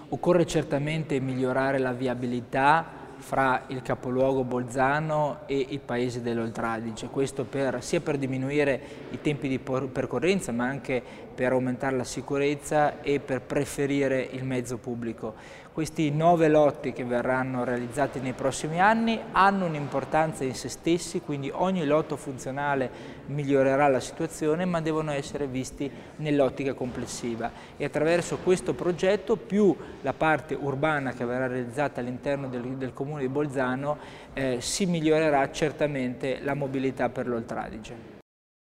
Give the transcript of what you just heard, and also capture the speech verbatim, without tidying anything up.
Occorre certamente migliorare la viabilità fra il capoluogo Bolzano e i paesi dell'Oltradige, questo per, sia per diminuire i tempi di percorrenza ma anche per aumentare la sicurezza e per preferire il mezzo pubblico. Questi nove lotti che verranno realizzati nei prossimi anni hanno un'importanza in se stessi, quindi ogni lotto funzionale migliorerà la situazione, ma devono essere visti nell'ottica complessiva e attraverso questo progetto più la parte urbana che verrà realizzata all'interno del, del comune di Bolzano eh, si migliorerà certamente la mobilità per l'Oltradige.